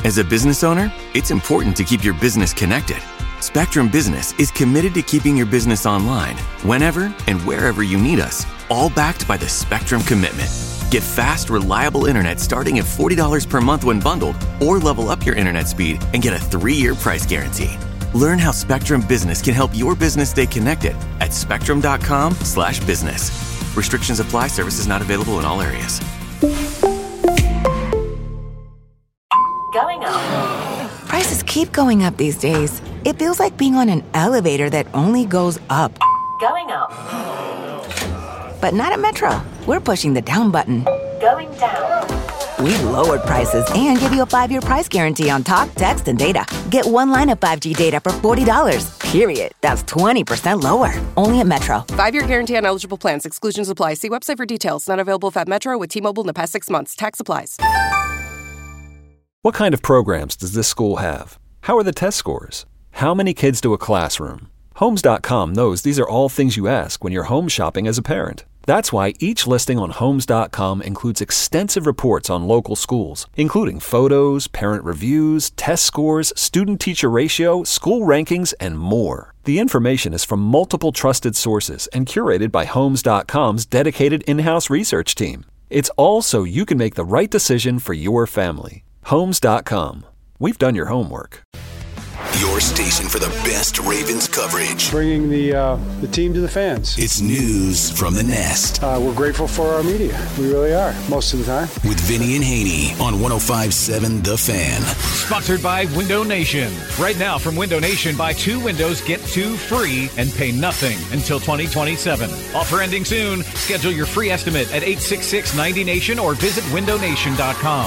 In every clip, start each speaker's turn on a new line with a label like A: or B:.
A: As a business owner, it's important to keep your business connected. Spectrum Business is committed to keeping your business online whenever and wherever you need us, all backed by the Spectrum Commitment. Get fast, reliable internet starting at $40 per month when bundled, or level up your internet speed and get a 3-year price guarantee. Learn how Spectrum Business can help your business stay connected at spectrum.com/business. Restrictions apply. Services not available in all areas.
B: Going up.
C: Prices keep going up these days. It feels like being on an elevator that only goes up.
B: Going up.
C: But not at Metro. We're pushing the down button.
B: Going down.
C: We lowered prices and give you a 5-year price guarantee on talk, text, and data. Get 1 line of 5G data for $40. Period. That's 20% lower. Only at Metro.
D: 5-year guarantee on eligible plans. Exclusions apply. See website for details. Not available at Metro with T-Mobile in the past 6 months. Tax applies.
E: What kind of programs does this school have? How are the test scores? How many kids do a classroom? Homes.com knows these are all things you ask when you're home shopping as a parent. That's why each listing on Homes.com includes extensive reports on local schools, including photos, parent reviews, test scores, student-teacher ratio, school rankings, and more. The information is from multiple trusted sources and curated by Homes.com's dedicated in-house research team. It's all so you can make the right decision for your family. Homes.com. We've done your homework.
F: Your station for the best Ravens coverage.
G: Bringing the team to the fans.
F: It's news from the Nest.
G: We're grateful for our media. We really are, most of the time.
F: With Vinny and Haney on 105.7 The Fan.
H: Sponsored by Window Nation. Right now from Window Nation, buy 2 windows, get 2 free, and pay nothing until 2027. Offer ending soon. Schedule your free estimate at 866-90Nation or visit windownation.com.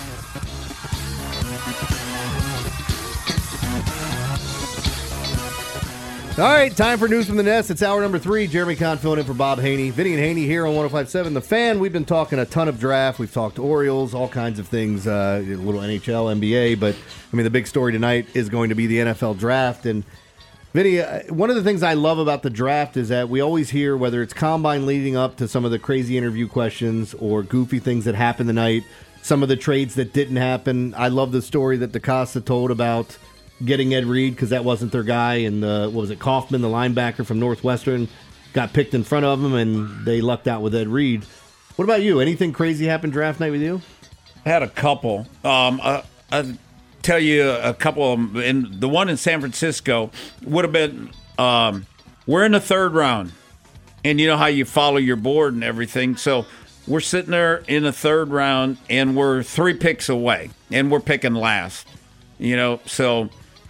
I: All right, time for News from the Nest. It's hour number 3. Jeremy Conn filling in for Bob Haney. Vinny and Haney here on 105.7 The Fan. We've been talking a ton of draft. We've talked Orioles, all kinds of things, a little NHL, NBA. But, I mean, the big story tonight is going to be the NFL draft. And, Vinny, one of the things I love about the draft is that we always hear, whether it's Combine leading up to some of the crazy interview questions or goofy things that happened tonight, some of the trades that didn't happen. I love the story that DeCosta told about getting Ed Reed because that wasn't their guy, and Kaufman, the linebacker from Northwestern, got picked in front of him, and they lucked out with Ed Reed. What about you? Anything crazy happened draft night with you?
J: I had a couple. I'll tell you a couple of them. And the one in San Francisco would have been, we're in the 3rd round, and you know how you follow your board and everything. So we're sitting there in the 3rd round, and we're 3 picks away, and we're picking last. So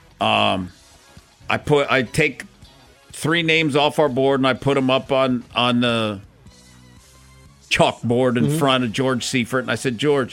J: I take 3 names off our board and I put them up on the chalkboard in front of George Seifert. And I said, George,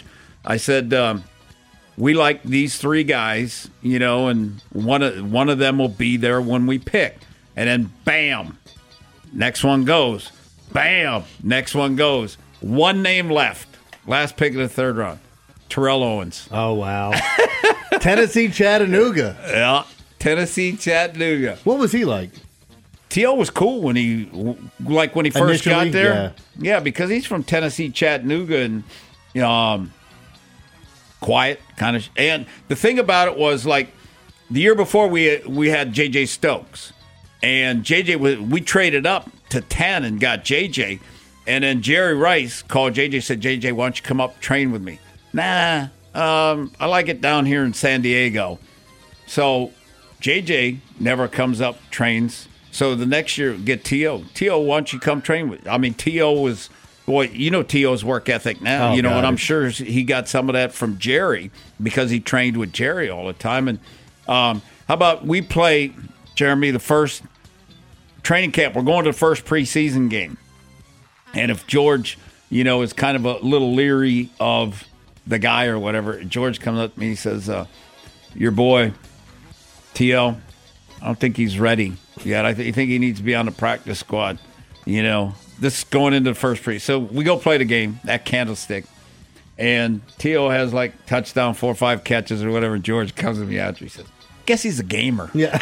J: we like these 3 guys, and one of them will be there when we pick. And then bam, next one goes. Bam, next one goes. 1 name left. Last pick of the 3rd round. Terrell Owens.
I: Oh, wow. Tennessee Chattanooga.
J: Yeah, Tennessee Chattanooga.
I: What was he like?
J: T.O. was cool when he first
I: Initially,
J: got there. Yeah, because he's from Tennessee Chattanooga and quiet kind of. And the thing about it was the year before we had J.J. Stokes, and J.J. we traded up to 10 and got J.J. And then Jerry Rice called J.J. said, J.J., why don't you come up train with me? Nah. I like it down here in San Diego. So JJ never comes up, trains. So the next year, get T.O. T.O., why don't you come train with? I mean, T.O. was, T.O.'s work ethic now. And I'm sure he got some of that from Jerry because he trained with Jerry all the time. And how about we play, Jeremy, the first training camp? We're going to the first preseason game. And if George, is kind of a little leery of the guy or whatever, George comes up to me and says, your boy, T.O., I don't think he's ready yet. I think he needs to be on the practice squad. This is going into the first pre. So we go play the game at Candlestick, and T.O. has touchdown, 4 or 5 catches or whatever. George comes to me after. He says, guess he's a gamer.
I: Yeah.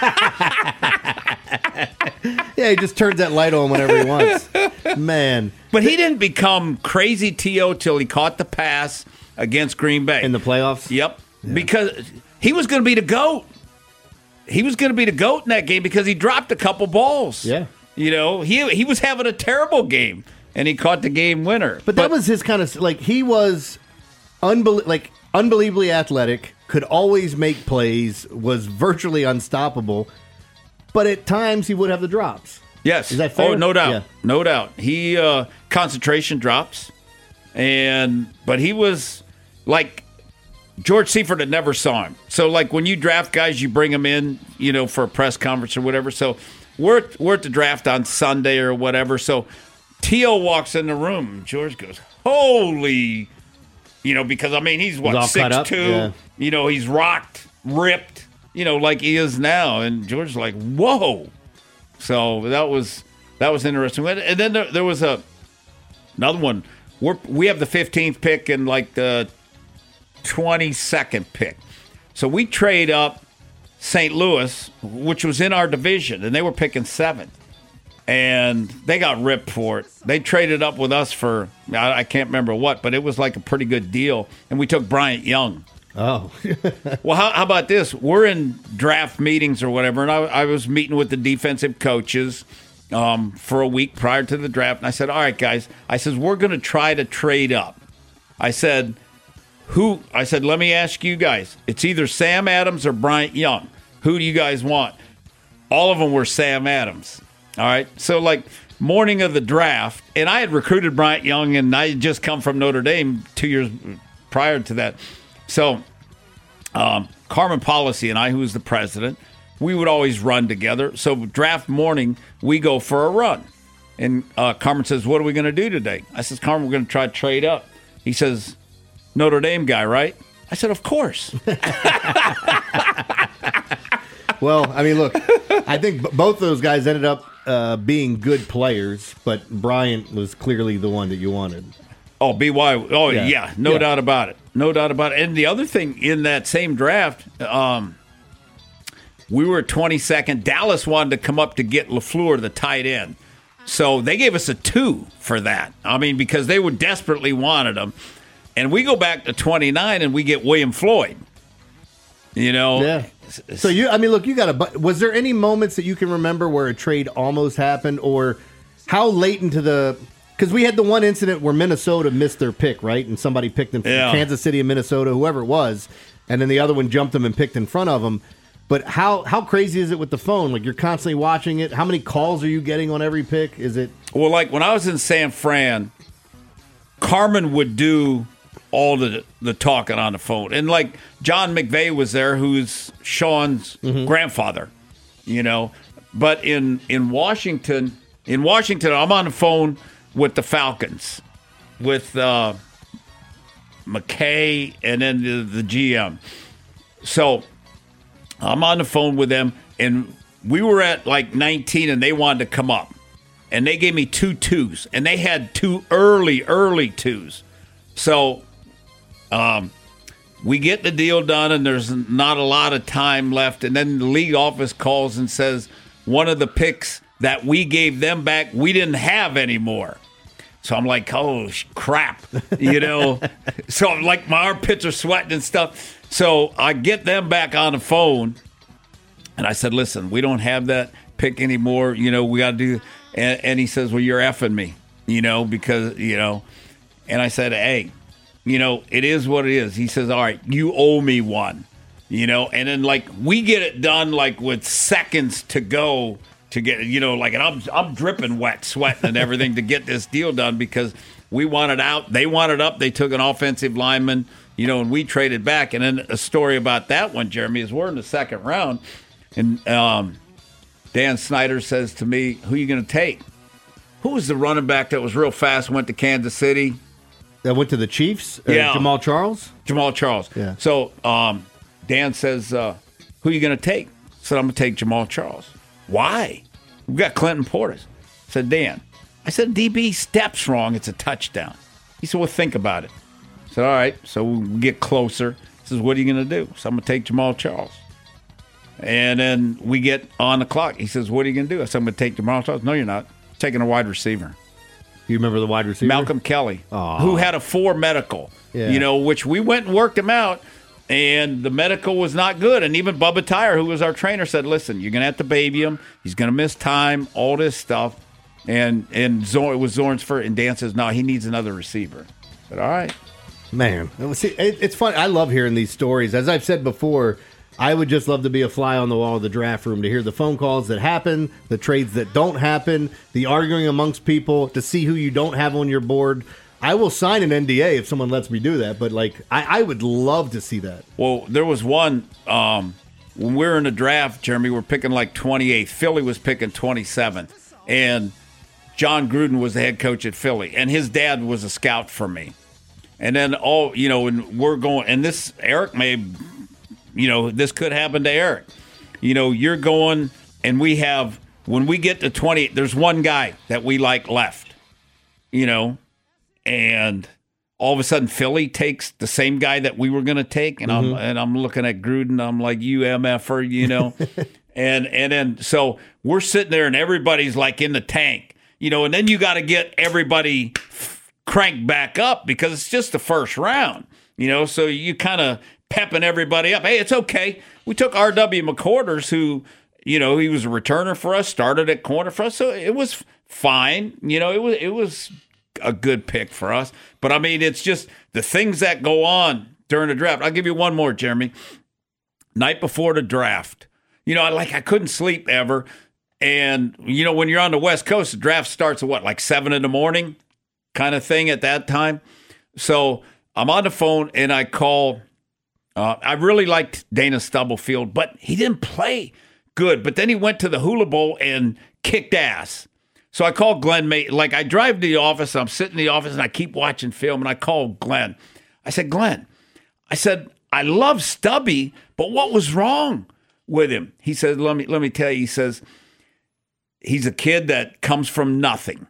I: Yeah, he just turns that light on whenever he wants. Man.
J: But he didn't become crazy T.O. till he caught the pass against Green Bay.
I: In the playoffs?
J: Yep. because he was going to be the GOAT. He was going to be the GOAT in that game because he dropped a couple balls.
I: Yeah.
J: He was having a terrible game, and he caught the game winner.
I: But that was his kind of, like, he was unbelievably athletic, could always make plays, was virtually unstoppable, but at times he would have the drops.
J: Yes.
I: Is that fair?
J: Oh, no doubt.
I: Yeah.
J: No doubt. He, concentration drops, but he was like, George Seifert had never saw him. So, like, when you draft guys, you bring them in, for a press conference or whatever. So, we're at the draft on Sunday or whatever. So, T.O. walks in the room. George goes, holy, because, he's, what, 6'2"? Yeah. He's rocked, ripped, like he is now. And George's like, whoa. So, that was interesting. And then there was another one. We have the 15th pick and, like, the 22nd pick. So we trade up St. Louis, which was in our division, and they were picking 7th. And they got ripped for it. They traded up with us for, I can't remember what, but it was like a pretty good deal. And we took Bryant Young.
I: Oh.
J: Well, how about this? We're in draft meetings or whatever, and I was meeting with the defensive coaches for a week prior to the draft. And I said, all right, guys. I said, we're going to try to trade up. I said, let me ask you guys. It's either Sam Adams or Bryant Young. Who do you guys want? All of them were Sam Adams. All right. So, like, morning of the draft, and I had recruited Bryant Young, and I had just come from Notre Dame 2 years prior to that. So, Carmen Policy and I, who was the president, we would always run together. So, draft morning, we go for a run. And Carmen says, what are we going to do today? I says, Carmen, we're going to try to trade up. He says, Notre Dame guy, right? I said, of course.
I: Well, look, I think both those guys ended up being good players, but Bryant was clearly the one that you wanted.
J: Oh, BYU. Oh, yeah. No doubt about it. No doubt about it. And the other thing in that same draft, we were 22nd. Dallas wanted to come up to get LaFleur, the tight end. So they gave us a 2 for that. Because they would desperately wanted him. And we go back to 29 and we get William Floyd.
I: Yeah. So look, you got was there any moments that you can remember where a trade almost happened, or how late into because we had the one incident where Minnesota missed their pick, right? And somebody picked them from Kansas City and Minnesota, whoever it was, and then the other one jumped them and picked in front of them. But how crazy is it with the phone? Like, you're constantly watching it. How many calls are you getting on every pick? Is it?
J: Well, like when I was in San Fran, Carmen would do all the talking on the phone. And like John McVay was there, who's Sean's grandfather, But in Washington, I'm on the phone with the Falcons, with McKay and then the GM. So I'm on the phone with them, and we were at like 19, and they wanted to come up. And they gave me 2 2s, and they had 2 early 2s. So we get the deal done, and there's not a lot of time left. And then the league office calls and says one of the picks that we gave them back, we didn't have anymore. So I'm like, oh, crap, So I'm like, my armpits are sweating and stuff. So I get them back on the phone, and I said, listen, we don't have that pick anymore. We got to do. And he says, well, you're effing me, because, And I said, hey, it is what it is. He says, all right, you owe me one, And then, like, we get it done, like, with seconds to go to get, and I'm dripping wet, sweating and everything to get this deal done because we wanted out. They wanted up. They took an offensive lineman, and we traded back. And then a story about that one, Jeremy, is we're in the second round, and Dan Snyder says to me, who are you going to take? Who was the running back that was real fast, went to Kansas City?
I: That went to the Chiefs?
J: Yeah.
I: Jamal Charles?
J: Jamal Charles.
I: Yeah.
J: So Dan says, who are you going to take? I said, I'm going to take Jamal Charles. Why? We've got Clinton Portis. I said, Dan. I said, DB steps wrong. It's a touchdown. He said, well, think about it. I said, all right. So we get closer. He says, what are you going to do? So I'm going to take Jamal Charles. And then we get on the clock. He says, what are you going to do? I said, I'm going to take Jamal Charles. No, you're not. I'm taking a wide receiver.
I: You remember the wide receiver?
J: Malcolm Kelly, who had a 4 medical,
I: yeah.
J: Which we went and worked him out. and the medical was not good. And even Bubba Tyre, who was our trainer, said, listen, you're going to have to baby him. He's going to miss time, all this stuff. And it was Zorn's first, and Dan says, no, he needs another receiver. But all right.
I: Man, see, it's fun. I love hearing these stories. As I've said before, I would just love to be a fly on the wall of the draft room to hear the phone calls that happen, the trades that don't happen, the arguing amongst people, to see who you don't have on your board. I will sign an NDA if someone lets me do that, but I would love to see that.
J: Well, there was one when we were in the draft, Jeremy, we were picking 28th. Philly was picking 27th, and John Gruden was the head coach at Philly, and his dad was a scout for me. And then and we're going, and this Eric may. This could happen to Eric. You're going, and when we get to 20, there's one guy that we like left, and all of a sudden Philly takes the same guy that we were going to take, and I'm looking at Gruden, I'm like, you MFer, and then so we're sitting there, and everybody's like in the tank, and then you got to get everybody cranked back up because it's just the first round, so you kind of pepping everybody up. Hey, it's okay. We took R.W. McQuarters, who, he was a returner for us, started at corner for us, so it was fine. It was a good pick for us. But, I mean, it's just the things that go on during the draft. I'll give you one more, Jeremy. Night before the draft, I couldn't sleep ever. And, when you're on the West Coast, the draft starts at 7 in the morning kind of thing at that time. So I'm on the phone, and I call – I really liked Dana Stubblefield, but he didn't play good. But then he went to the Hula Bowl and kicked ass. So I called Glenn May. I drive to the office, I'm sitting in the office, and I keep watching film, and I called Glenn. I said, Glenn, I love Stubby, but what was wrong with him? He said, let me tell you, he says, he's a kid that comes from nothing.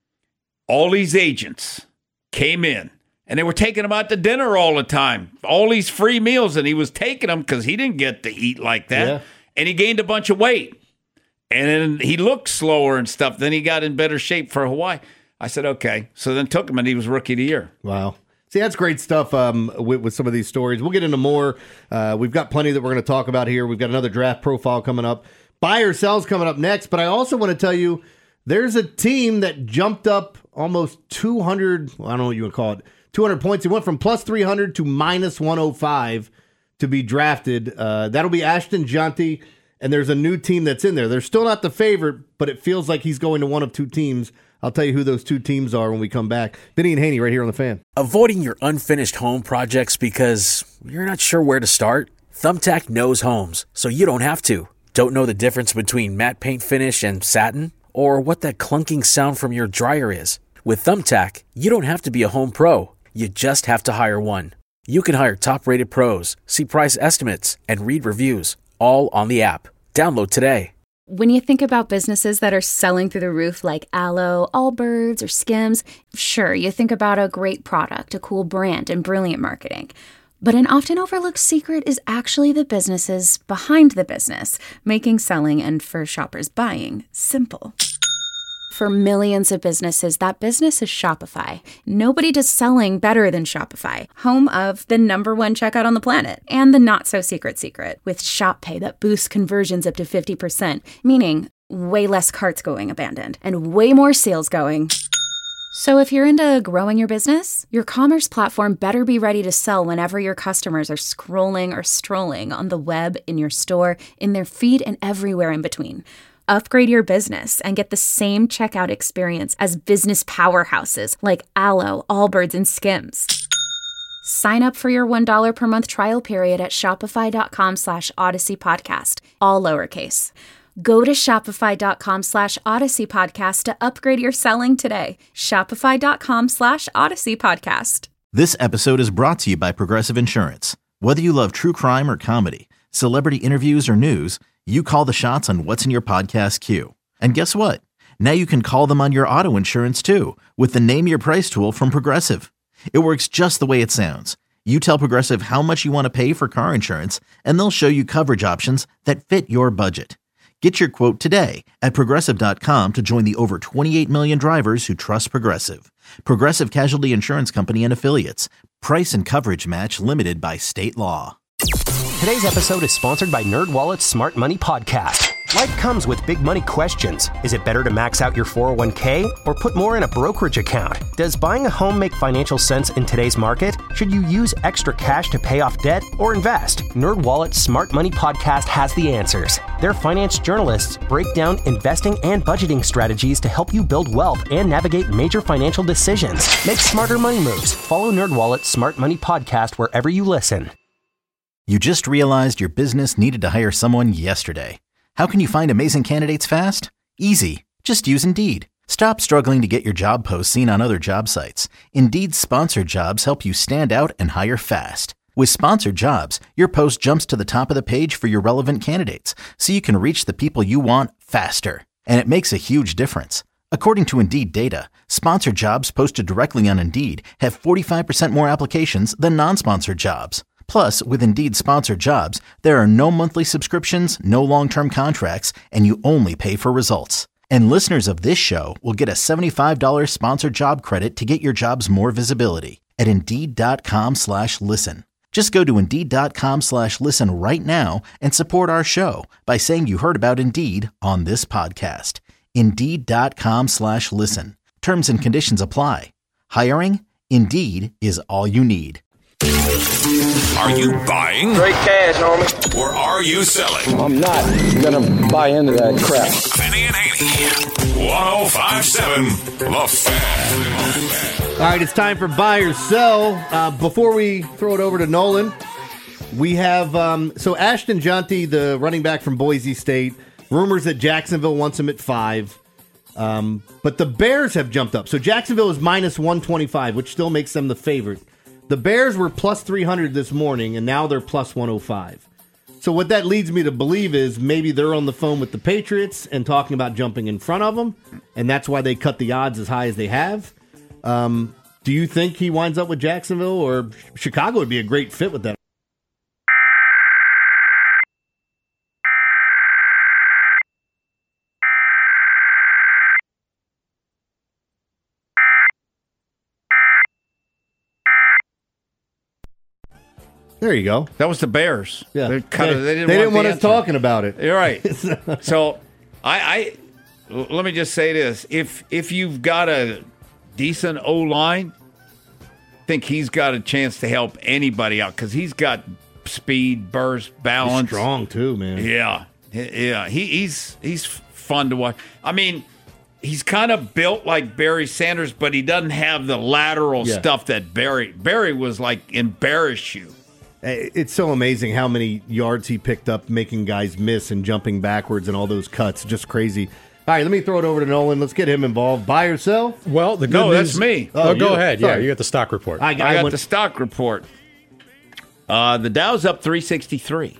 J: All these agents came in. And they were taking him out to dinner all the time, all these free meals, and he was taking them because he didn't get to eat like that. Yeah. And he gained a bunch of weight. And then he looked slower and stuff. Then he got in better shape for Hawaii. I said, okay. So then took him, and he was Rookie of the Year.
I: Wow. See, that's great stuff with some of these stories. We'll get into more. We've got plenty that we're going to talk about here. We've got another draft profile coming up. Buy or sells coming up next. But I also want to tell you, there's a team that jumped up almost 200, I don't know what you would call it, 200 points. He went from plus 300 to minus 105 to be drafted. That'll be Ashton Jeanty, and there's a new team that's in there. They're still not the favorite, but it feels like he's going to one of two teams. I'll tell you who those two teams are when we come back. Vinny and Haney right here on The Fan.
K: Avoiding your unfinished home projects because you're not sure where to start? Thumbtack knows homes, so you don't have to. Don't know the difference between matte paint finish and satin? Or what that clunking sound from your dryer is? With Thumbtack, you don't have to be a home pro. You just have to hire one. You can hire top-rated pros, see price estimates, and read reviews, all on the app. Download today.
L: When you think about businesses that are selling through the roof like Aloe, Allbirds, or Skims, sure, you think about a great product, a cool brand, and brilliant marketing. But an often overlooked secret is actually the businesses behind the business, making selling and, for shoppers, buying simple. For millions of businesses, that business is Shopify. Nobody does selling better than Shopify, home of the #1 checkout on the planet, and the not-so-secret secret, with Shop Pay that boosts conversions up to 50%, meaning way less carts going abandoned, and way more sales going. So if you're into growing your business, your commerce platform better be ready to sell whenever your customers are scrolling or strolling on the web, in your store, in their feed, and everywhere in between. Upgrade your business and get the same checkout experience as business powerhouses like Aloe, Allbirds, and Skims. Sign up for your $1 per month trial period at shopify.com/Odyssey Podcast, all lowercase. Go to shopify.com/Odyssey Podcast to upgrade your selling today. Shopify.com/Odyssey Podcast.
M: This episode is brought to you by Progressive Insurance. Whether you love true crime or comedy, celebrity interviews or news, you call the shots on what's in your podcast queue. And guess what? Now you can call them on your auto insurance too with the Name Your Price tool from Progressive. It works just the way it sounds. You tell Progressive how much you want to pay for car insurance, and they'll show you coverage options that fit your budget. Get your quote today at Progressive.com to join the over 28 million drivers who trust Progressive. Progressive Casualty Insurance Company and Affiliates. Price and coverage match limited by state law.
N: Today's episode is sponsored by NerdWallet's Smart Money Podcast. Life comes with big money questions. Is it better to max out your 401k or put more in a brokerage account? Does buying a home make financial sense in today's market? Should you use extra cash to pay off debt or invest? NerdWallet's Smart Money Podcast has the answers. Their finance journalists break down investing and budgeting strategies to help you build wealth and navigate major financial decisions. Make smarter money moves. Follow NerdWallet's Smart Money Podcast wherever you listen.
M: You just realized your business needed to hire someone yesterday. How can you find amazing candidates fast? Easy. Just use Indeed. Stop struggling to get your job posts seen on other job sites. Indeed's sponsored jobs help you stand out and hire fast. With sponsored jobs, your post jumps to the top of the page for your relevant candidates, so you can reach the people you want faster. And it makes a huge difference. According to Indeed data, sponsored jobs posted directly on Indeed have 45% more applications than non-sponsored jobs. Plus, with Indeed sponsored jobs, there are no monthly subscriptions, no long-term contracts, and you only pay for results. And listeners of this show will get a $75 sponsored job credit to get your jobs more visibility at Indeed.com/listen. Just go to Indeed.com/listen right now and support our show by saying you heard about Indeed on this podcast. Indeed.com/listen. Terms and conditions apply. Hiring? Indeed is all you need.
F: Are you buying?
G: Straight cash, homie.
F: Or are you selling?
G: I'm not going to buy into that crap.
F: Vinny and Haney. 105.7 The Fan.
I: All right, it's time for buy or sell. Before we throw it over to Nolan, we have so Ashton Jeanty, the running back from Boise State. Rumors that Jacksonville wants him at 5. But the Bears have jumped up. So Jacksonville is minus 125, which still makes them the favorite. The Bears were plus 300 this morning, and now they're plus 105. So what that leads me to believe is maybe they're on the phone with the Patriots and talking about jumping in front of them, and that's why they cut the odds as high as they have. Do you think he winds up with Jacksonville, or Chicago would be a great fit with that? There you go.
J: That was the Bears.
I: Yeah,
J: they didn't
I: want us
J: answer.
I: talking about it.
J: You're right. So, I let me just say this: if you've got a decent O line, I think he's got a chance to help anybody out because he's got speed, burst, balance,
I: He's strong too, man.
J: Yeah. He's fun to watch. I mean, he's kind of built like Barry Sanders, but he doesn't have the lateral stuff that Barry was like embarrass you.
I: It's so amazing how many yards he picked up making guys miss and jumping backwards and all those cuts. Just crazy. All right, let me throw it over to Nolan. Let's get him involved. Buy or sell?
O: Well, the good news...
J: that's me.
O: Oh, go ahead.
I: Sorry.
O: Yeah, you got the stock report.
J: I got the stock report. The Dow's up 363.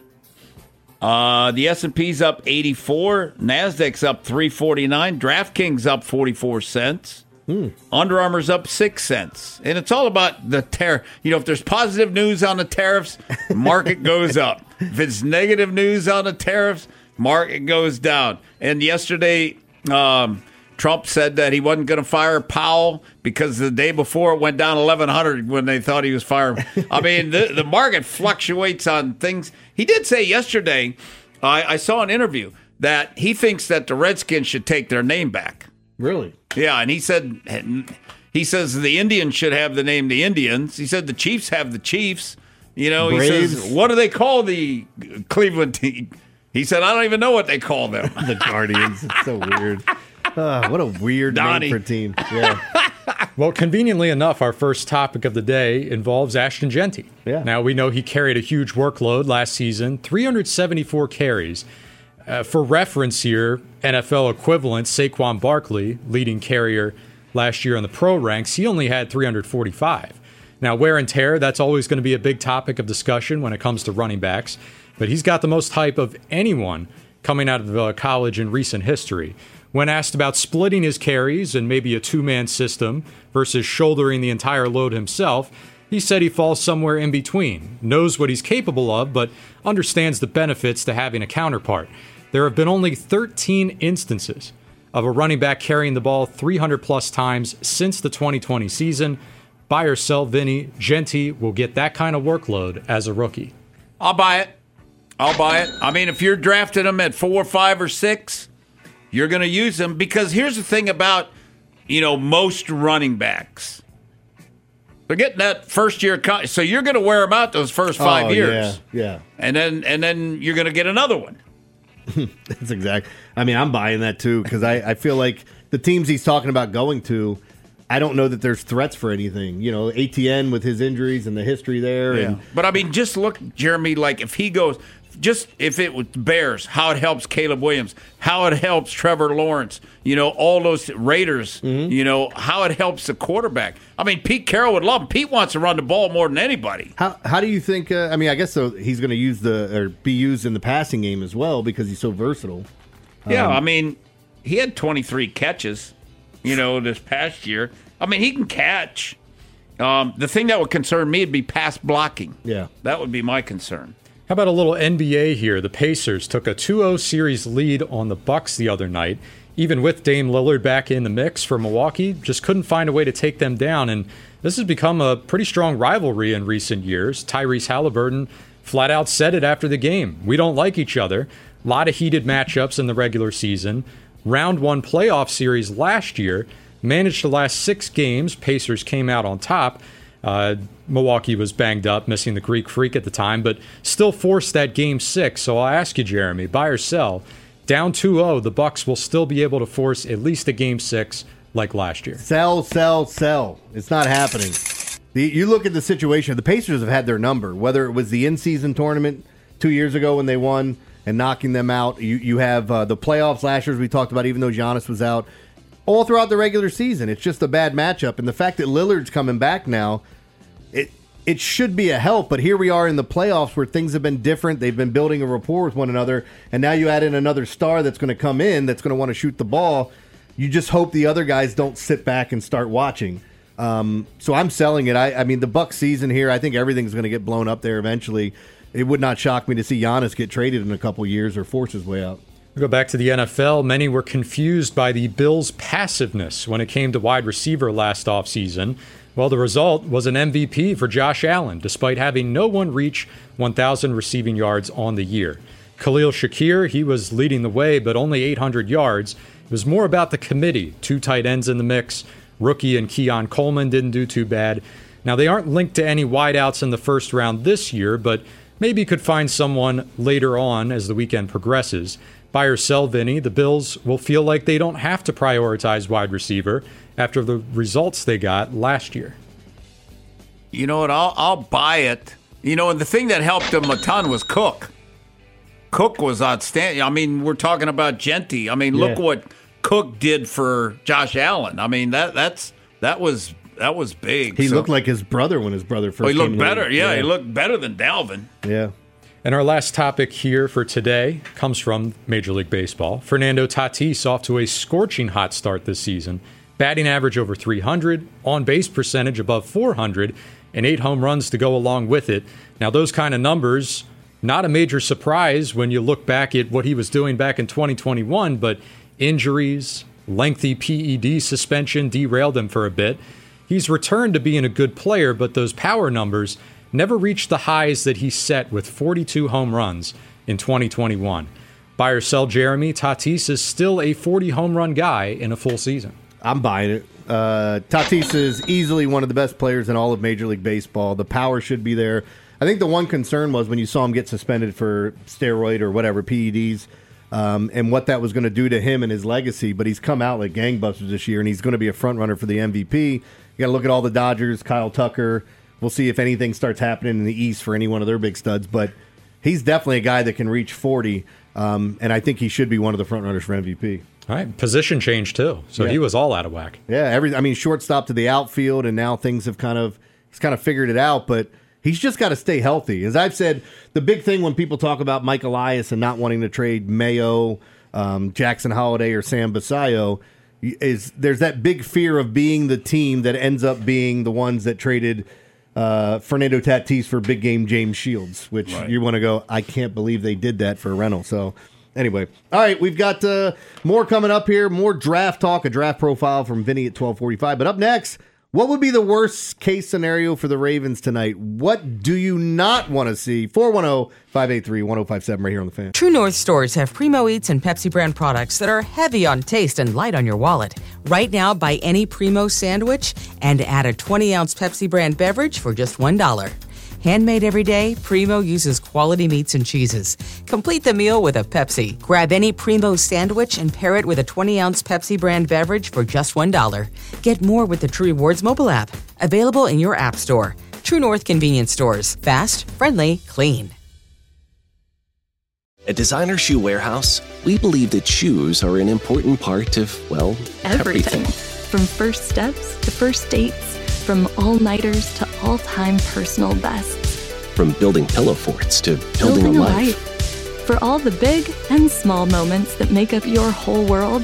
J: The S&P's up 84. NASDAQ's up 349. DraftKings up 44 cents. Under Armour's up 6 cents. And it's all about the tariff. You know, if there's positive news on the tariffs, market goes up. If it's negative news on the tariffs, market goes down. And yesterday, Trump said that he wasn't going to fire Powell because the day before it went down 1,100 when they thought he was firing. I mean, the market fluctuates on things. He did say yesterday, I saw an interview, that he thinks that the Redskins should take their name back.
I: Really?
J: Yeah, and he says the Indians should have the name the Indians. He said the Chiefs have the Chiefs. You know,
I: Braves.
J: He says, what do they call the Cleveland team? He said, I don't even know what they call them.
I: The Guardians. It's so weird. What a weird
J: Donnie.
I: name for a team. Yeah.
O: Well, conveniently enough, our first topic of the day involves Ashton Jeanty.
I: Yeah.
O: Now, we know he carried a huge workload last season, 374 carries. For reference here, NFL equivalent Saquon Barkley, leading carrier last year in the pro ranks, he only had 345. Now, wear and tear, that's always going to be a big topic of discussion when it comes to running backs, but he's got the most hype of anyone coming out of college in recent history. When asked about splitting his carries and maybe a two-man system versus shouldering the entire load himself, he said he falls somewhere in between, knows what he's capable of, but understands the benefits to having a counterpart. There have been only 13 instances of a running back carrying the ball 300-plus times since the 2020 season. Buy or sell, Vinny, Jeanty will get that kind of workload as a rookie.
J: I'll buy it. I mean, if you're drafting them at 4, 5, or 6, you're going to use them because here's the thing about, most running backs. They're getting that first year, so you're going to wear them out those first 5 years.
I: Yeah.
J: And then you're going to get another one.
I: That's exact. I mean, I'm buying that too because I feel like the teams he's talking about going to, I don't know that there's threats for anything. ATN with his injuries and the history there.
J: Yeah. But I mean, just look, Jeremy, like if he goes, just if it was Bears, how it helps Caleb Williams, how it helps Trevor Lawrence, all those Raiders, how it helps the quarterback. I mean, Pete Carroll would love him. Pete wants to run the ball more than anybody.
I: How do you think, I guess he's going to be used in the passing game as well because he's so versatile.
J: Yeah, I mean, he had 23 catches, this past year. I mean, he can catch. The thing that would concern me would be pass blocking.
I: Yeah.
J: That would be my concern.
O: How about a little NBA here? The Pacers took a 2-0 series lead on the Bucks the other night. Even with Dame Lillard back in the mix for Milwaukee, just couldn't find a way to take them down. And this has become a pretty strong rivalry in recent years. Tyrese Halliburton flat out said it after the game. We don't like each other. A lot of heated matchups in the regular season. Round 1 playoff series last year. Managed the last 6 games. Pacers came out on top. Milwaukee was banged up, missing the Greek Freak at the time, but still forced that Game 6. So I'll ask you, Jeremy, buy or sell? Down 2-0, the Bucks will still be able to force at least a Game 6 like last year.
I: Sell. It's not happening. You look at the situation. The Pacers have had their number, whether it was the in-season tournament 2 years ago when they won and knocking them out. You have the playoffs last year, as we talked about, even though Giannis was out. All throughout the regular season, it's just a bad matchup. And the fact that Lillard's coming back now, it should be a help. But here we are in the playoffs where things have been different. They've been building a rapport with one another. And now you add in another star that's going to come in that's going to want to shoot the ball. You just hope the other guys don't sit back and start watching. So I'm selling it. I mean, the Bucks season here, I think everything's going to get blown up there eventually. It would not shock me to see Giannis get traded in a couple years or force his way out.
O: We go back to the NFL. Many were confused by the Bills' passiveness when it came to wide receiver last offseason. Well, the result was an MVP for Josh Allen, despite having no one reach 1,000 receiving yards on the year. Khalil Shakir, he was leading the way, but only 800 yards. It was more about the committee. 2 tight ends in the mix. Rookie and Keon Coleman didn't do too bad. Now, they aren't linked to any wideouts in the first round this year, but maybe could find someone later on as the weekend progresses. Buy or sell, Vinny, the Bills will feel like they don't have to prioritize wide receiver after the results they got last year.
J: You know what? I'll buy it. And the thing that helped them a ton was Cook. Cook was outstanding. I mean, we're talking about Genty. I mean, look what Cook did for Josh Allen. I mean, that was big.
I: He looked like his brother when his brother first came.
J: He looked better. Yeah, he looked better than Dalvin.
I: Yeah.
O: And our last topic here for today comes from Major League Baseball. Fernando Tatis off to a scorching hot start this season. Batting average over 300, on-base percentage above 400, and 8 home runs to go along with it. Now, those kind of numbers, not a major surprise when you look back at what he was doing back in 2021, but injuries, lengthy PED suspension derailed him for a bit. He's returned to being a good player, but those power numbers never reached the highs that he set with 42 home runs in 2021. Buy or sell, Jeremy, Tatis is still a 40 home run guy in a full season.
I: I'm buying it. Tatis is easily one of the best players in all of Major League Baseball. The power should be there. I think the one concern was when you saw him get suspended for steroid or whatever, PEDs, and what that was going to do to him and his legacy. But he's come out like gangbusters this year, and he's going to be a front runner for the MVP. You got to look at all the Dodgers, Kyle Tucker. We'll see if anything starts happening in the East for any one of their big studs. But he's definitely a guy that can reach 40, and I think he should be one of the front runners for MVP.
O: All right, position change too. So he was all out of whack.
I: Yeah, shortstop to the outfield, and now things have he's kind of figured it out, but he's just got to stay healthy. As I've said, the big thing when people talk about Mike Elias and not wanting to trade Mayo, Jackson Holiday, or Sam Basayo, is there's that big fear of being the team that ends up being the ones that traded Fernando Tatis for big game James Shields, which you want to go, I can't believe they did that for Reynolds. So anyway, all right, we've got more coming up here, more draft talk, a draft profile from Vinny at 12:45. But up next, What would be the worst case scenario for the Ravens tonight? What do you not want to see? 410-583-1057 right here on the Fan.
P: True North stores have Primo Eats and Pepsi brand products that are heavy on taste and light on your wallet. Right now, buy any Primo sandwich and add a 20-ounce Pepsi brand beverage for just $1. Handmade every day, Primo uses quality meats and cheeses. Complete the meal with a Pepsi. Grab any Primo sandwich and pair it with a 20-ounce Pepsi brand beverage for just $1. Get more with the True Rewards mobile app. Available in your app store. True North convenience stores. Fast, friendly, clean.
Q: At Designer Shoe Warehouse, we believe that shoes are an important part of, well, everything.
R: From first steps to first dates. From all-nighters to all-time personal bests.
Q: From building pillow forts to building a life.
R: For all the big and small moments that make up your whole world,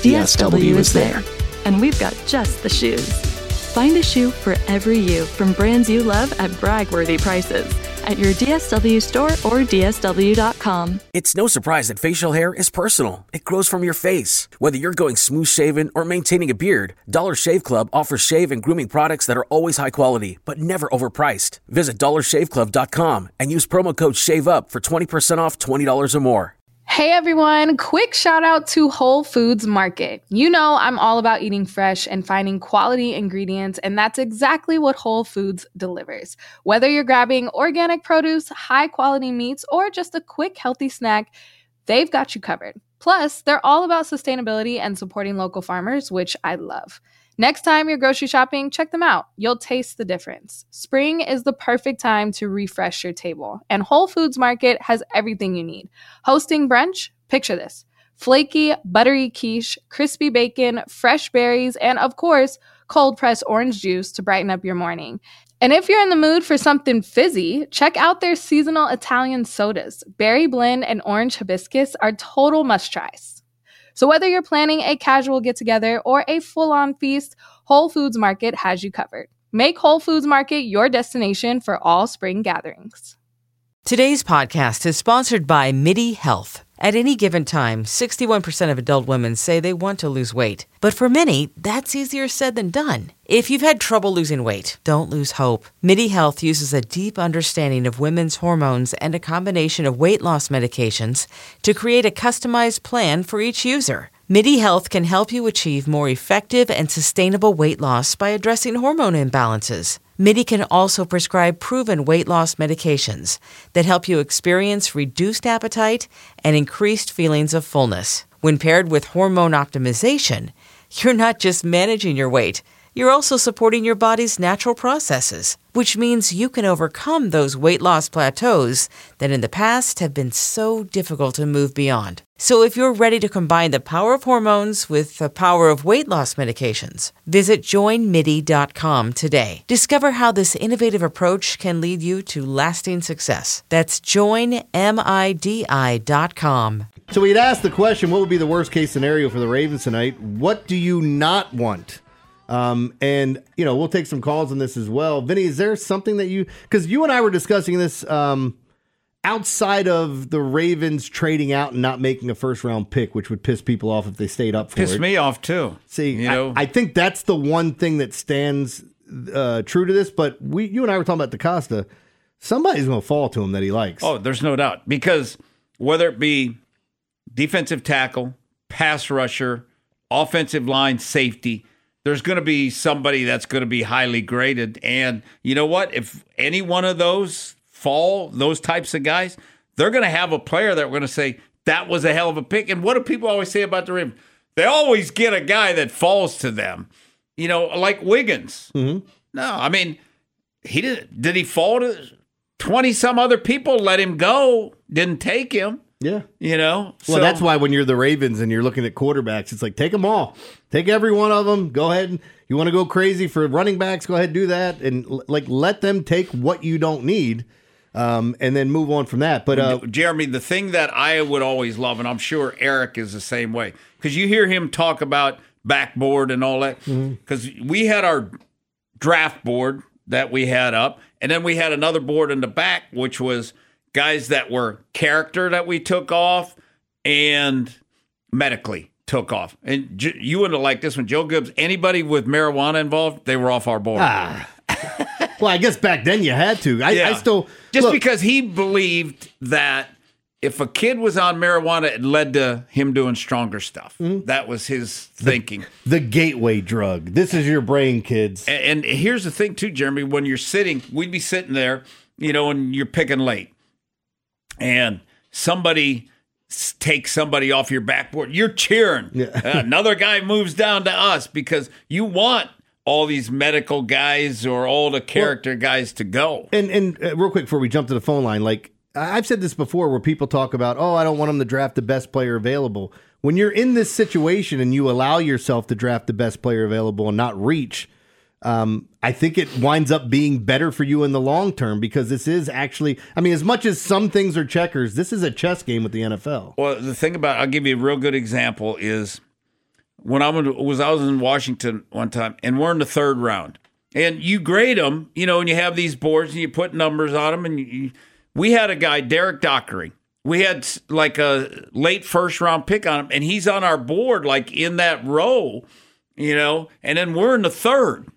R: DSW is there. And we've got just the shoes. Find a shoe for every you from brands you love at brag-worthy prices at your DSW store or DSW.com.
K: It's no surprise that facial hair is personal. It grows from your face. Whether you're going smooth shaven or maintaining a beard, Dollar Shave Club offers shave and grooming products that are always high quality, but never overpriced. Visit DollarShaveClub.com and use promo code SHAVEUP for 20% off $20 or more.
S: Hey everyone, quick shout out to Whole Foods Market. You know I'm all about eating fresh and finding quality ingredients, and that's exactly what Whole Foods delivers. Whether you're grabbing organic produce, high quality meats, or just a quick healthy snack, they've got you covered. Plus, they're all about sustainability and supporting local farmers, which I love. Next time you're grocery shopping, check them out. You'll taste the difference. Spring is the perfect time to refresh your table, and Whole Foods Market has everything you need. Hosting brunch? Picture this. Flaky, buttery quiche, crispy bacon, fresh berries, and of course, cold-pressed orange juice to brighten up your morning. And if you're in the mood for something fizzy, check out their seasonal Italian sodas. Berry blend and orange hibiscus are total must-tries. So whether you're planning a casual get-together or a full-on feast, Whole Foods Market has you covered. Make Whole Foods Market your destination for all spring gatherings.
P: Today's podcast is sponsored by MIDI Health. At any given time, 61% of adult women say they want to lose weight. But for many, that's easier said than done. If you've had trouble losing weight, don't lose hope. MIDI Health uses a deep understanding of women's hormones and a combination of weight loss medications to create a customized plan for each user. MIDI Health can help you achieve more effective and sustainable weight loss by addressing hormone imbalances. MIDI can also prescribe proven weight loss medications that help you experience reduced appetite and increased feelings of fullness. When paired with hormone optimization, you're not just managing your weight, you're also supporting your body's natural processes, which means you can overcome those weight loss plateaus that in the past have been so difficult to move beyond. So if you're ready to combine the power of hormones with the power of weight loss medications, visit joinmidi.com today. Discover how this innovative approach can lead you to lasting success. That's joinmidi.com.
I: So we'd asked the question, what would be the worst case scenario for the Ravens tonight? What do you not want? And, you know, we'll take some calls on this as well. Vinny, is there something that because you and I were discussing this outside of the Ravens trading out and not making a first-round pick, which would piss people off if they stayed up for it.
J: Piss me off, too.
I: See, I think that's the one thing that stands true to this, but you and I were talking about DaCosta. Somebody's going to fall to him that he likes.
J: Oh, there's no doubt. Because whether it be defensive tackle, pass rusher, offensive line, safety, there's going to be somebody that's going to be highly graded. And you know what? If any one of those fall, those types of guys, they're going to have a player that we're going to say, that was a hell of a pick. And what do people always say about the Ravens? They always get a guy that falls to them. You know, like Wiggins.
I: Mm-hmm.
J: No, I mean, did he fall to 20-some other people? Let him go. Didn't take him.
I: Yeah.
J: You know?
I: Well, that's why when you're the Ravens and you're looking at quarterbacks, it's like, take them all. Take every one of them. Go ahead. You want to go crazy for running backs? Go ahead and do that. And, let them take what you don't need and then move on from that. But
J: Jeremy, the thing that I would always love, and I'm sure Eric is the same way, because you hear him talk about backboard and all that, because we had our draft board that we had up, and then we had another board in the back, which was guys that were character that we took off and medically. took off. And you wouldn't have liked this one. Joe Gibbs, anybody with marijuana involved, they were off our board.
I: Well, I guess back then you had to. I still...
J: Just because he believed that if a kid was on marijuana, it led to him doing stronger stuff.
I: Mm-hmm.
J: That was his thinking.
I: The gateway drug. This is your brain, kids.
J: And here's the thing, too, Jeremy. When you're sitting, we'd be sitting there, and you're picking late. And somebody takes somebody off your backboard. You're cheering. Yeah. Another guy moves down to us because you want all these medical guys or all the character guys to go.
I: And real quick before we jump to the phone line, like I've said this before where people talk about, I don't want them to draft the best player available. When you're in this situation and you allow yourself to draft the best player available and not reach, I think it winds up being better for you in the long term because this is actually, as much as some things are checkers, this is a chess game with the NFL.
J: Well, the thing about, I'll give you a real good example is when I was in Washington one time, and we're in the third round, and you grade them, and you have these boards, and you put numbers on them, and we had a guy, Derek Dockery. We had like a late first round pick on him, and he's on our board, like in that row, and then we're in the third.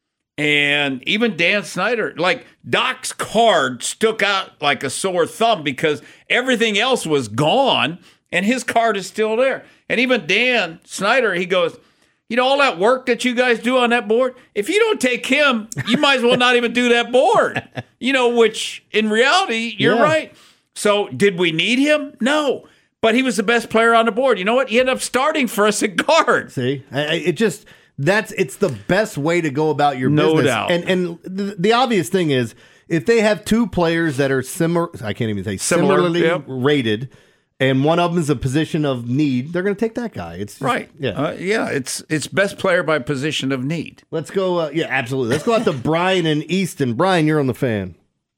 J: And even Dan Snyder, like Doc's card stuck out like a sore thumb because everything else was gone, and his card is still there. And even Dan Snyder, he goes, all that work that you guys do on that board, if you don't take him, you might as well not even do that board. Which in reality, you're right. So did we need him? No. But he was the best player on the board. You know what? He ended up starting for us at guard.
I: See, it's the best way to go about your business.
J: No doubt.
I: And the obvious thing is, if they have two players that are similarly rated, and one of them is a position of need, they're going to take that guy. It's just,
J: right.
I: Yeah.
J: It's best player by position of need.
I: Let's go. Absolutely. Let's go out to Brian in Easton. Brian, you're on the Fan.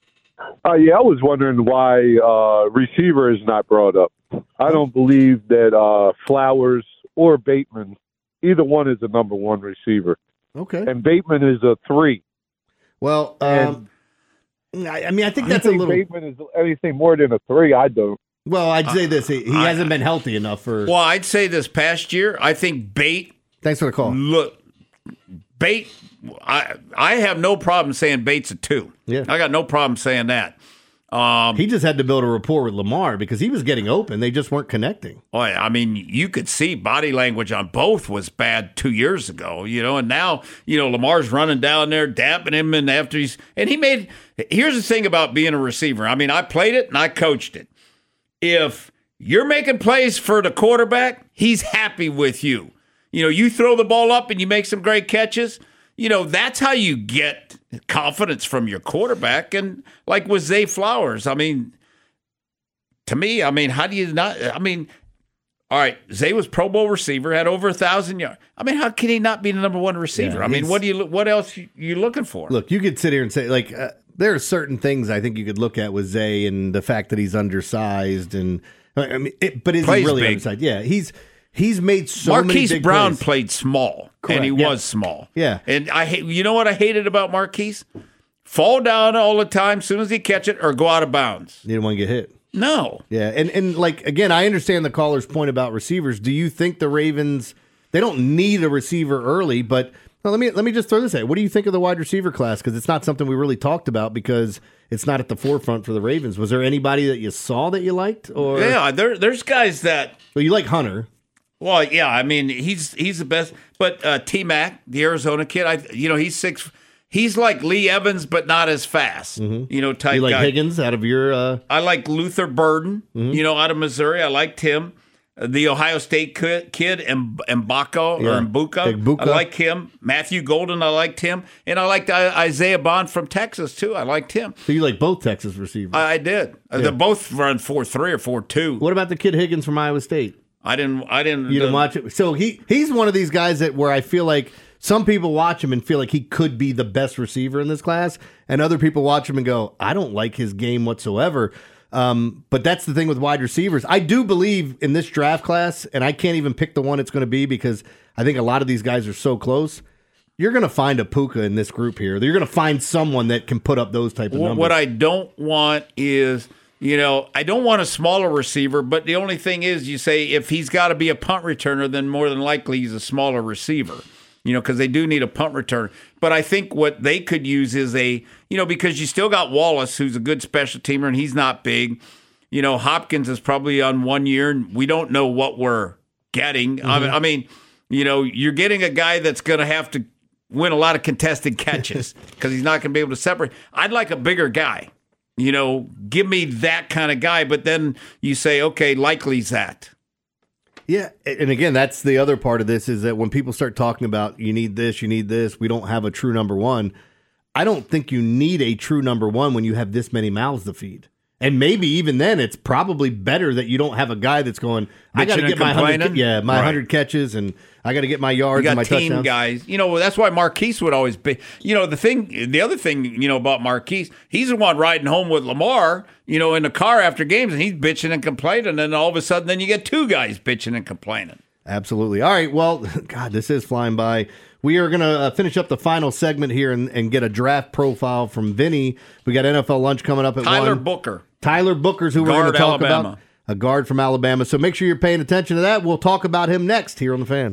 T: I was wondering why receiver is not brought up. I don't believe that Flowers or Bateman, either one is a number one receiver.
I: Okay.
T: And Bateman is a 3.
I: Well, I think that's a little.
T: Bateman is anything more than a 3. I don't.
I: Well, I'd say this. He hasn't been healthy enough for...
J: Well, I'd say this past year, I think Bate...
I: Thanks for the call.
J: Look, Bate... I have no problem saying Bate's a 2.
I: Yeah.
J: I got no problem saying that.
I: He just had to build a rapport with Lamar because he was getting open. They just weren't connecting.
J: Oh, you could see body language on both was bad 2 years ago, and now, Lamar's running down there, dapping him, and after here's the thing about being a receiver. I played it and I coached it. If you're making plays for the quarterback, he's happy with you. You throw the ball up and you make some great catches. That's how you get confidence from your quarterback. And like with Zay Flowers, to me, how do you not? All right, Zay was Pro Bowl receiver, had over 1,000 yards. how can he not be the number one receiver?
I: Yeah,
J: what else you looking for?
I: Look, you could sit here and say there are certain things I think you could look at with Zay and the fact that he's undersized but is he really
J: big.
I: undersized? Yeah, he's made so many
J: Marquise
I: big
J: Brown
I: plays.
J: played small,
I: Correct.
J: and he
I: Yeah.
J: was small.
I: Yeah,
J: and you know what I hated about Marquise? Fall down all the time, as soon as he catch it, or go out of bounds.
I: You didn't want to get hit.
J: No.
I: Yeah, and again, I understand the caller's point about receivers. Do you think the Ravens, they don't need a receiver early, but let me just throw this at you. What do you think of the wide receiver class? Because it's not something we really talked about because it's not at the forefront for the Ravens. Was there anybody that you saw that you liked? Or
J: Yeah, there's guys that...
I: Well, you like Hunter.
J: Well, yeah, he's the best. But T-Mac, the Arizona kid, he's 6... He's like Lee Evans, but not as fast, type guy.
I: You like Higgins out of your...
J: I like Luther Burden, out of Missouri. I liked him. The Ohio State kid, Mbuka. I like him. Matthew Golden, I liked him. And I liked Isaiah Bond from Texas, too. I liked him.
I: So you like both Texas receivers?
J: I did. Yeah. They both run 4.3 or 4.2.
I: What about the kid Higgins from Iowa State?
J: I didn't.
I: You didn't watch it? So he's one of these guys where I feel like some people watch him and feel like he could be the best receiver in this class, and other people watch him and go, I don't like his game whatsoever. But that's the thing with wide receivers. I do believe in this draft class, and I can't even pick the one it's going to be because I think a lot of these guys are so close. You're going to find a Puka in this group here. You're going to find someone that can put up those type of numbers.
J: What I don't want is I don't want a smaller receiver, but the only thing is, you say if he's got to be a punt returner, then more than likely he's a smaller receiver, because they do need a punt returner. But I think what they could use is because you still got Wallace, who's a good special teamer, and he's not big. Hopkins is probably on 1 year, and we don't know what we're getting. Mm-hmm. I mean, you're getting a guy that's going to have to win a lot of contested catches because he's not going to be able to separate. I'd like a bigger guy. Give me that kind of guy. But then you say, okay, likely's that.
I: Yeah, and again, that's the other part of this is that when people start talking about you need this, we don't have a true number one. I don't think you need a true number one when you have this many mouths to feed. And maybe even then, it's probably better that you don't have a guy that's going, I got to get my 100 catches, and I got to get my yards and my touchdowns.
J: You got team guys. That's why Marquise would always be. The other thing, about Marquise, he's the one riding home with Lamar, in the car after games, and he's bitching and complaining, and then all of a sudden, then you get two guys bitching and complaining.
I: Absolutely. All right, well, God, this is flying by. We are going to finish up the final segment here and get a draft profile from Vinny. We got NFL lunch coming up at 1. Tyler Booker's who we're going to talk about. A guard from Alabama. So make sure you're paying attention to that. We'll talk about him next here on The Fan.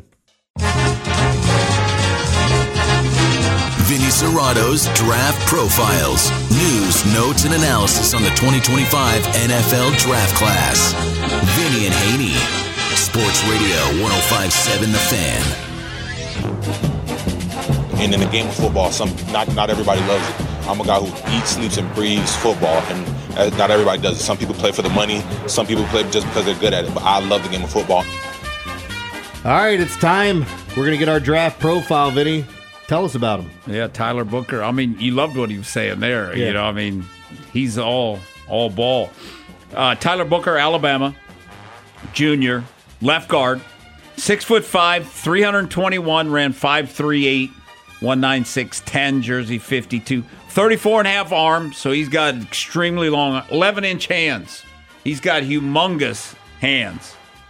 F: Vinny Cerrato's Draft Profiles. News, notes, and analysis on the 2025 NFL Draft Class. Vinny and Haney. Sports Radio 105.7 The Fan.
U: And in the game of football, not everybody loves it. I'm a guy who eats, sleeps, and breathes football, and not everybody does it. Some people play for the money. Some people play just because they're good at it. But I love the game of football.
I: All right, it's time. We're going to get our draft profile, Vinny. Tell us about him.
J: Yeah, Tyler Booker. I mean, you loved what he was saying there. Yeah. He's all ball. Tyler Booker, Alabama, junior, left guard, 6'5", 321, ran 5.38, 196.10, jersey 52, 34.5 arms, so he's got extremely long, 11-inch hands. He's got humongous hands.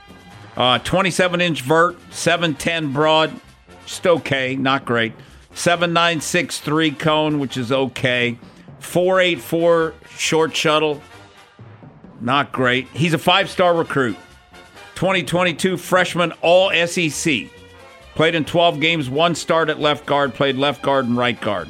J: 27-inch vert, 7'10 broad, just okay, not great. 7'9", 6'3 cone, which is okay. 4'8" short shuttle, not great. He's a 5-star recruit. 2022 freshman All-SEC. Played in 12 games, 1 start at left guard, played left guard and right guard.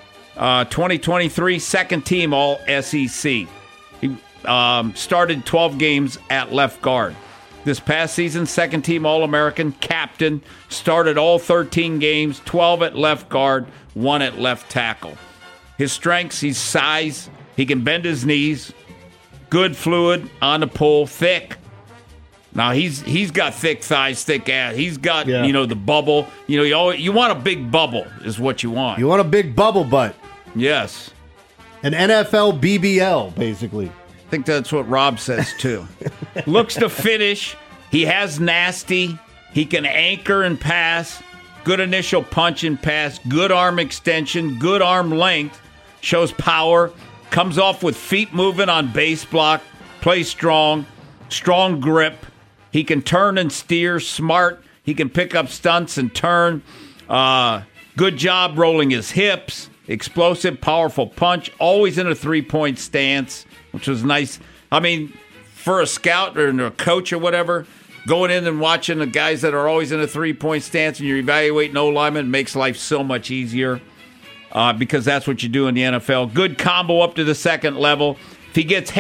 J: 2023 second team All-SEC. He started 12 games at left guard. This past season, second team All-American, captain, started all 13 games, 12 at left guard, 1 at left tackle. His strengths, he's size, he can bend his knees, good fluid on the pull, thick. Now, he's got thick thighs, thick ass. He's got, the bubble. You want a big bubble is what you want.
I: You want a big bubble butt.
J: Yes.
I: An NFL BBL, basically.
J: I think that's what Rob says, too. Looks to finish. He has nasty. He can anchor and pass. Good initial punch and pass. Good arm extension. Good arm length. Shows power. Comes off with feet moving on base block. Plays strong. Strong grip. He can turn and steer, smart. He can pick up stunts and turn. Good job rolling his hips. Explosive, powerful punch. Always in a three-point stance, which was nice. I mean, for a scout or a coach or whatever, going in and watching the guys that are always in a three-point stance and you're evaluating linemen makes life so much easier because that's what you do in the NFL. Good combo up to the second level. If he gets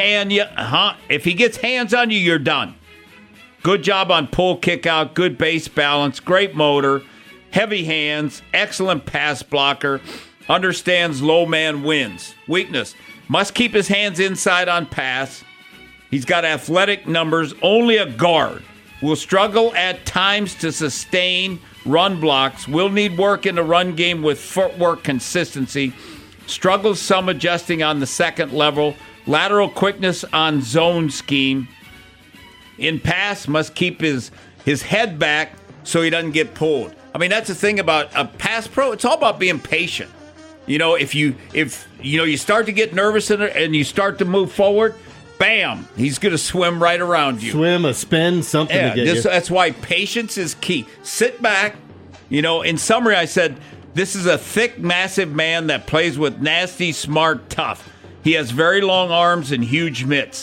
J: hands on you, you're done. Good job on pull, kick out, good base balance, great motor, heavy hands, excellent pass blocker, understands low man wins. Weakness, must keep his hands inside on pass. He's got athletic numbers, only a guard. Will struggle at times to sustain run blocks, will need work in the run game with footwork consistency, struggles some adjusting on the second level, lateral quickness on zone scheme. In pass, must keep his head back so he doesn't get pulled. I mean, that's the thing about a pass pro. It's all about being patient. If you start to get nervous and you start to move forward, bam, he's going to swim right around you.
I: Swim, a spin, something to get you.
J: That's why patience is key. Sit back. In summary, I said, this is a thick, massive man that plays with nasty, smart, tough. He has very long arms and huge mitts.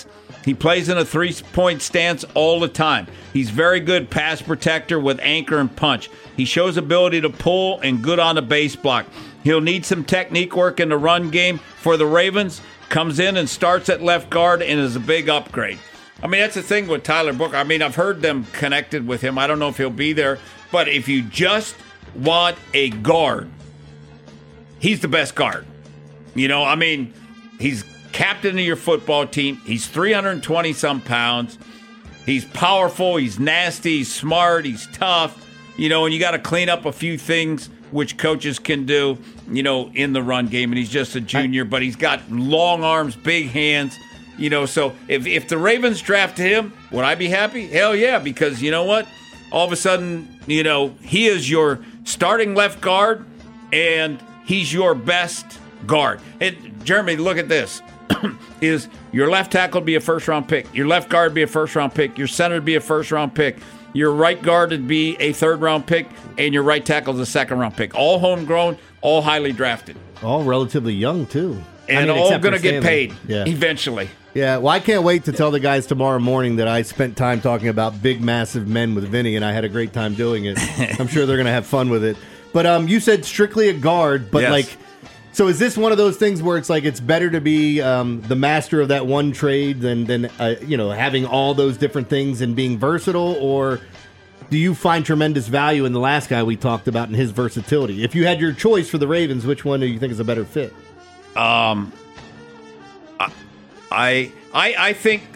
J: He plays in a 3-point stance all the time. He's very good pass protector with anchor and punch. He shows ability to pull and good on the base block. He'll need some technique work in the run game for the Ravens. Comes in and starts at left guard and is a big upgrade. I mean, that's the thing with Tyler Booker. I mean, I've heard them connected with him. I don't know if he'll be there. But if you just want a guard, he's the best guard. You know, I mean, he's captain of your football team. He's 320-some pounds. He's powerful. He's nasty. He's smart. He's tough. You know, and you got to clean up a few things which coaches can do, you know, in the run game. And he's just a junior, but he's got long arms, big hands. You know, so if the Ravens drafted him, would I be happy? Hell yeah, because you know what? All of a sudden, you know, he is your starting left guard, and he's your best guard. And Jeremy, look at this. Is your left tackle be a first-round pick, your left guard be a first-round pick, your center be a first-round pick, your right guard would be a third-round pick, and your right tackle is a second-round pick. All homegrown, all highly drafted.
I: All relatively young, too.
J: And all going to get paid eventually.
I: Yeah, well, I can't wait to tell the guys tomorrow morning that I spent time talking about big, massive men with Vinny, and I had a great time doing it. I'm sure they're going to have fun with it. But you said strictly a guard, but
J: yes.
I: So is this one of those things where it's like it's better to be the master of that one trade than you know, having all those different things and being versatile, or do you find tremendous value in the last guy we talked about and his versatility? If you had your choice for the Ravens, which one do you think is a better fit?
J: I think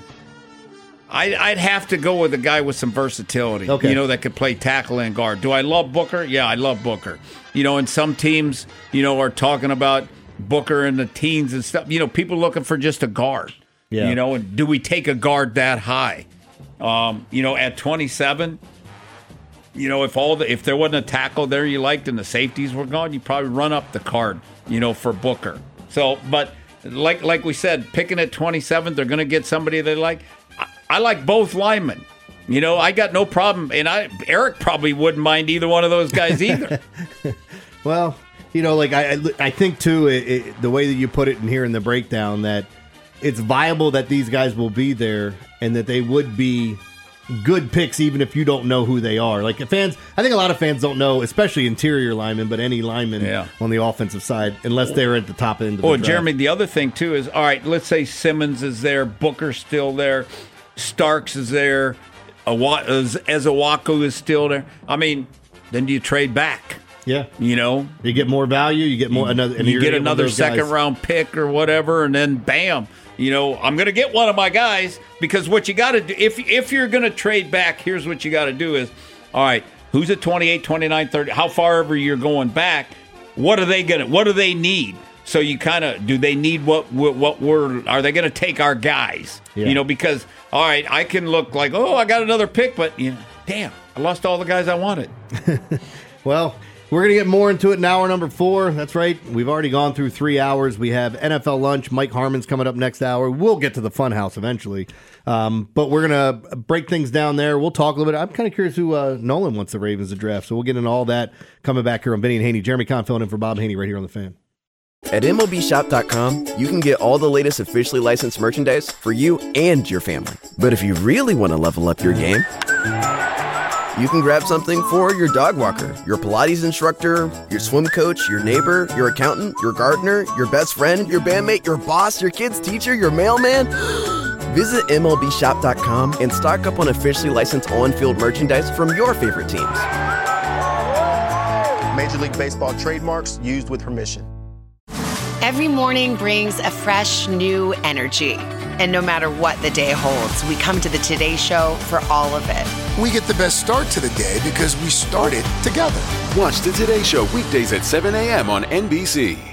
J: I'd have to go with a guy with some versatility, you know, that could play tackle and guard. Do I love Booker? Yeah, I love Booker. You know, and some teams, you know, are talking about Booker in the teens and stuff. You know, people looking for just a guard. Yeah. You know, and do we take a guard that high? You know, at 27, you know, if there wasn't a tackle there you liked and the safeties were gone, you'd probably run up the card, you know, for Booker. So, but like we said, picking at 27, they're going to get somebody they like. I like both linemen. You know, I got no problem, and Eric probably wouldn't mind either one of those guys either.
I: Well, you know, like I think too, the way that you put it in here in the breakdown, that it's viable that these guys will be there and that they would be good picks even if you don't know who they are. Like fans, I think a lot of fans don't know, especially interior linemen, but any lineman on the offensive side, unless they're at the top end of the draft.
J: Jeremy, the other thing too is, all right, let's say Simmons is there, Booker's still there, Starks is there, Ezewaku is still there. I mean, then do you trade back?
I: Yeah,
J: you know,
I: you get more value, you get more
J: you get another second round pick or whatever, and then bam. You know, I'm going to get one of my guys, because what you got to do, if you're going to trade back, here's what you got to do is, all right, who's at 28, 29, 30, how far ever you're going back, what do they need? So you kind of, do they need are they going to take our guys? Yeah. You know, because, all right, I can look like, oh, I got another pick, but, you know, damn, I lost all the guys I wanted.
I: Well, we're going to get more into it in hour number 4. That's right. We've already gone through 3 hours. We have NFL lunch. Mike Harmon's coming up next hour. We'll get to the Funhouse eventually. But we're going to break things down there. We'll talk a little bit. I'm kind of curious who Nolan wants the Ravens to draft. So we'll get into all that coming back here on Vinny and Haney. Jeremy Conn filling in for Bob Haney right here on The Fan.
A: At MLBshop.com, you can get all the latest officially licensed merchandise for you and your family. But if you really want to level up your game, you can grab something for your dog walker, your Pilates instructor, your swim coach, your neighbor, your accountant, your gardener, your best friend, your bandmate, your boss, your kid's teacher, your mailman. Visit MLBshop.com and stock up on officially licensed on-field merchandise from your favorite teams.
V: Major League Baseball trademarks used with permission.
W: Every morning brings a fresh, new energy. And no matter what the day holds, we come to the Today Show for all of it.
X: We get the best start to the day because we started together.
Y: Watch the Today Show weekdays at 7 a.m. on NBC.